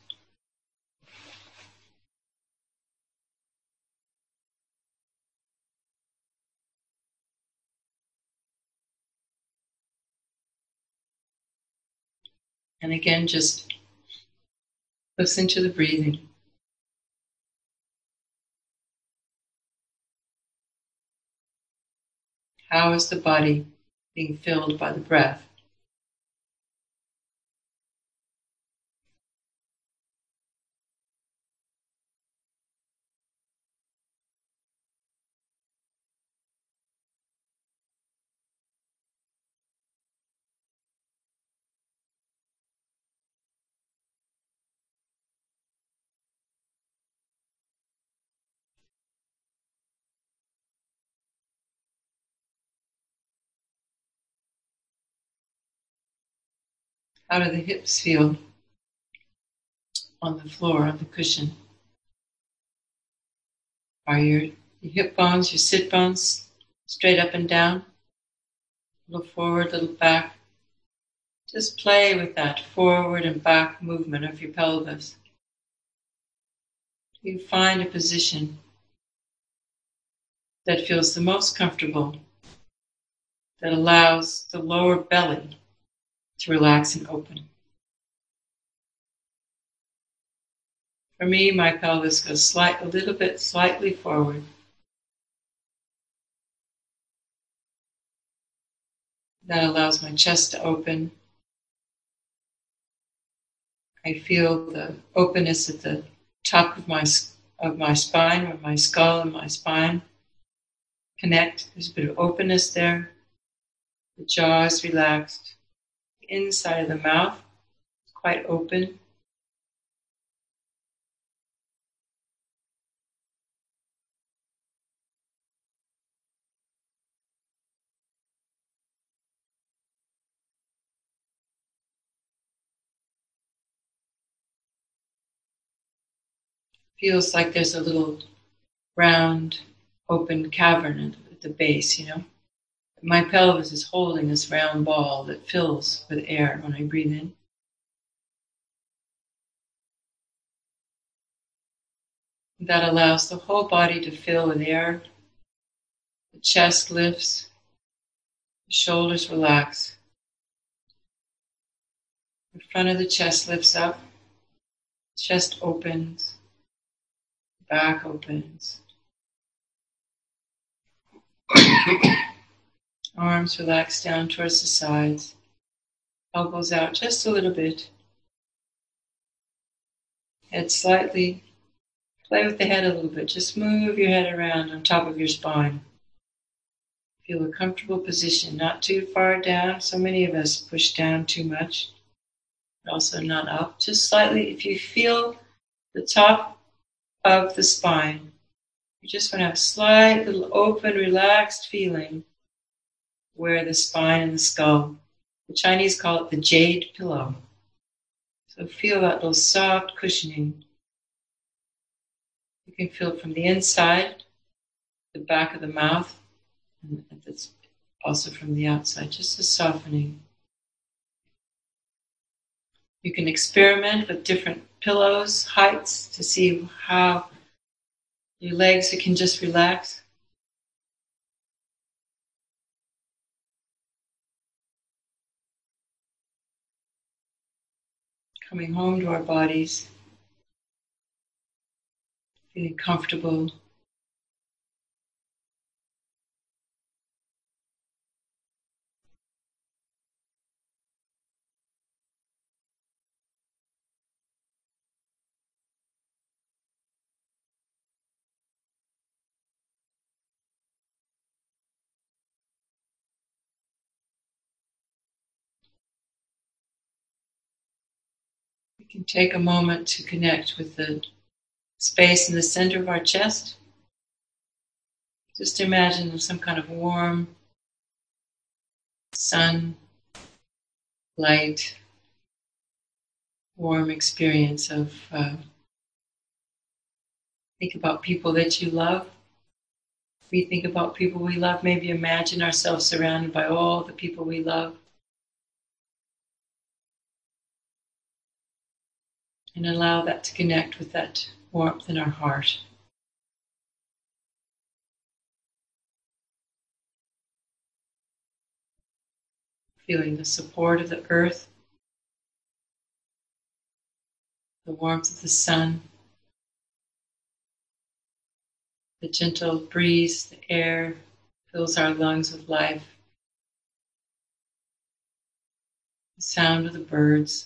and again, just listen to the breathing. How is the body being filled by the breath? How do the hips feel on the floor, on the cushion? Are your hip bones, your sit bones straight up and down? A little forward, a little back. Just play with that forward and back movement of your pelvis. You find a position that feels the most comfortable, that allows the lower belly to relax and open. For me, my pelvis goes a little bit slightly forward. That allows my chest to open. I feel the openness at the top of my spine, where my skull and my spine connect. There's a bit of openness there. The jaw is relaxed. The inside of the mouth is quite open. Feels like there's a little round, open cavern at the base, My pelvis is holding this round ball that fills with air when I breathe in. That allows the whole body to fill with air. The chest lifts, the shoulders relax. The front of the chest lifts up, chest opens, back opens. Arms relax down towards the sides. Elbows out just a little bit. Head slightly. Play with the head a little bit. Just move your head around on top of your spine. Feel a comfortable position, not too far down. So many of us push down too much, but also not up. Just slightly. If you feel the top of the spine, you just want to have a slight little open, relaxed feeling where the spine and the skull. The Chinese call it the jade pillow. So feel that little soft cushioning. You can feel it from the inside, the back of the mouth, and also from the outside, just a softening. You can experiment with different pillows, heights, to see how your legs can just relax. Coming home to our bodies, feeling comfortable. We can take a moment to connect with the space in the center of our chest. Just imagine some kind of warm sun, light, warm experience of think about people that you love. We think about people we love, maybe imagine ourselves surrounded by all the people we love. and allow that to connect with that warmth in our heart. Feeling the support of the earth, the warmth of the sun, the gentle breeze, the air fills our lungs with life, the sound of the birds.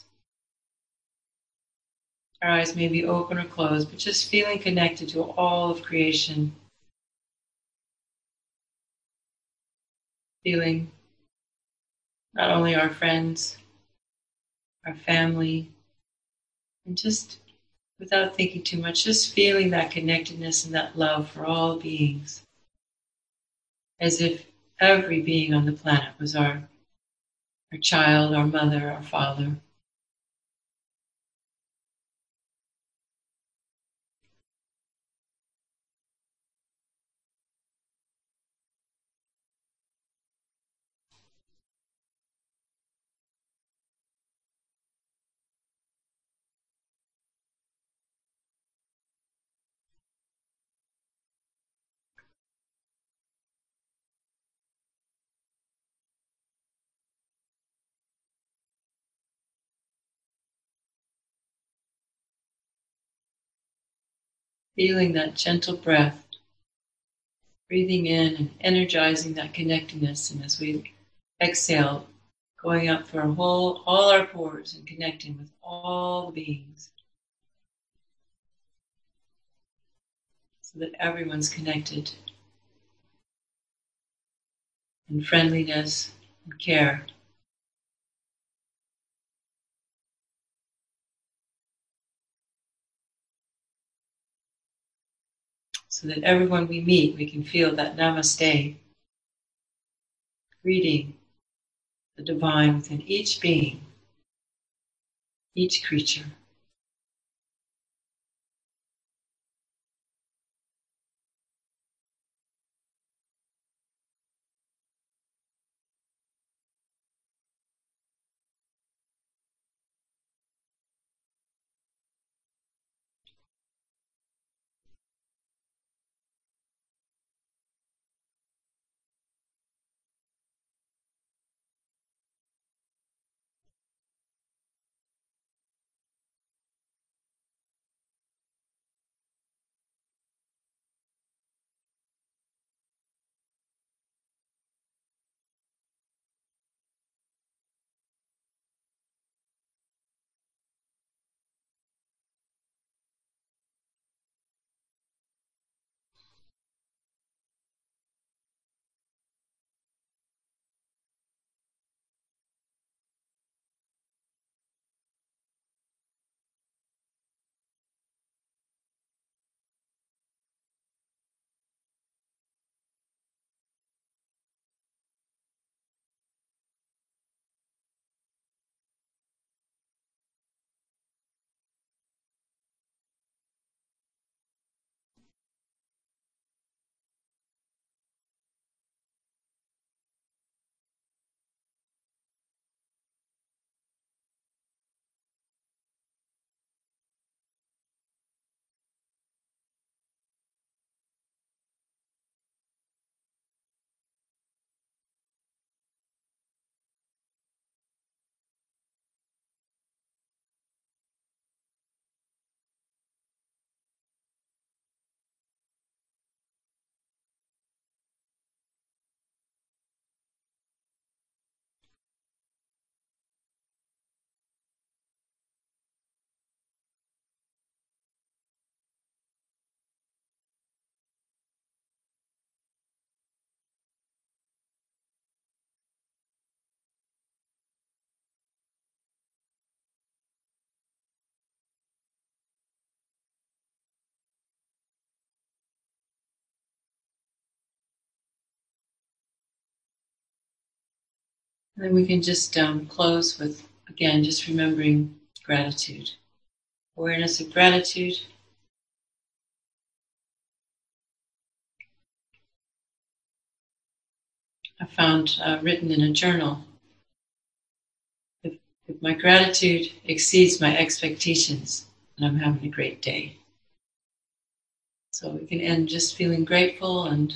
Our eyes may be open or closed, but just feeling connected to all of creation. Feeling not only our friends, our family, and just without thinking too much, just feeling that connectedness and that love for all beings. As if every being on the planet was our child, our mother, our father. Feeling that gentle breath, breathing in and energizing that connectedness, and as we exhale, going up through all our pores and connecting with all the beings, so that everyone's connected in friendliness and care. So that everyone we meet, we can feel that namaste, greeting the divine within each being, each creature. And then we can just close with, again, just remembering gratitude. Awareness of gratitude. I found written in a journal, if my gratitude exceeds my expectations, and I'm having a great day. So we can end just feeling grateful and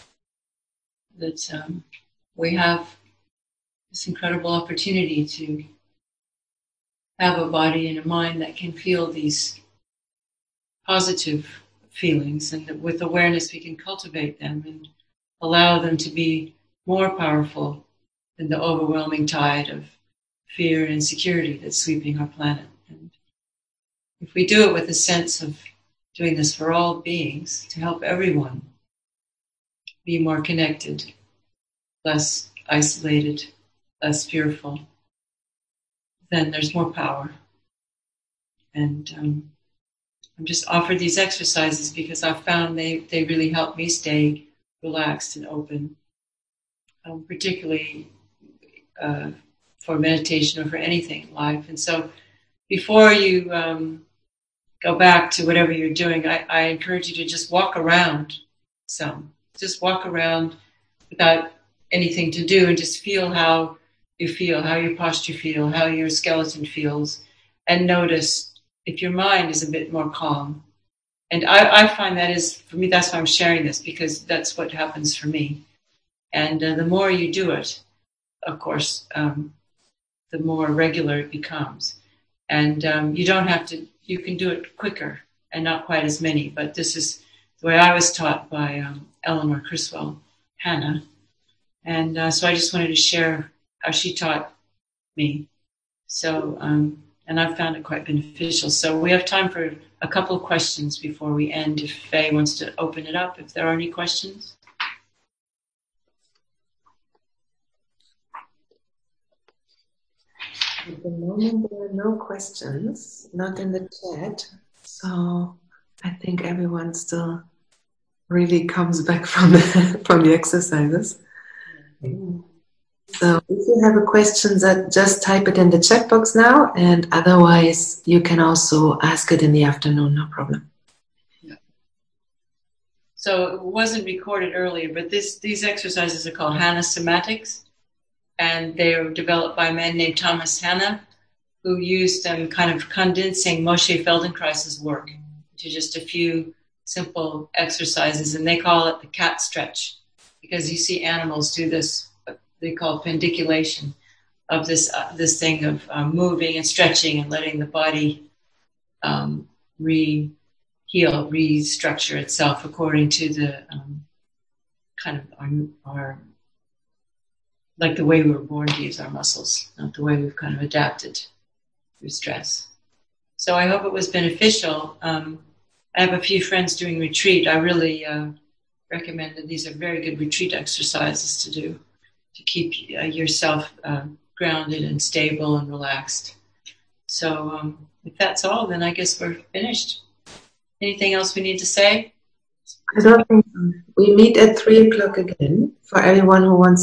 that we have this incredible opportunity to have a body and a mind that can feel these positive feelings, and that with awareness we can cultivate them and allow them to be more powerful than the overwhelming tide of fear and insecurity that's sweeping our planet. And if we do it with a sense of doing this for all beings, to help everyone be more connected, less isolated, less fearful, then there's more power. And I'm just offered these exercises because I've found they really help me stay relaxed and open, particularly for meditation or for anything in life. And so before you go back to whatever you're doing, I encourage you to just walk around some. Just walk around without anything to do and just feel how you feel, how your posture feels, how your skeleton feels, and notice if your mind is a bit more calm. And I find that is, for me, that's why I'm sharing this, because that's what happens for me. And the more you do it, of course, the more regular it becomes. And you don't have to, you can do it quicker and not quite as many, but this is the way I was taught by Eleanor Criswell Hannah. And so I just wanted to share how she taught me. So, and I've found it quite beneficial. So we have time for a couple of questions before we end, if Faye wants to open it up, if there are any questions. At the moment, there are no questions, not in the chat. So I think everyone still really comes back from the exercises. So if you have a question, just type it in the chat box now, and otherwise you can also ask it in the afternoon, no problem. Yeah. So it wasn't recorded earlier, but these exercises are called Hannah Somatics, and they were developed by a man named Thomas Hannah, who used kind of condensing Moshe Feldenkrais's work to just a few simple exercises, and they call it the cat stretch, because you see animals do this. They call it pendiculation of this thing of moving and stretching and letting the body restructure itself according to the kind of our like the way we were born to use our muscles, not the way we've kind of adapted through stress. So I hope it was beneficial. I have a few friends doing retreat. I really recommend that these are very good retreat exercises to do, to keep yourself grounded and stable and relaxed. So if that's all, then I guess we're finished. Anything else we need to say? I don't think so. We meet at 3:00 again for everyone who wants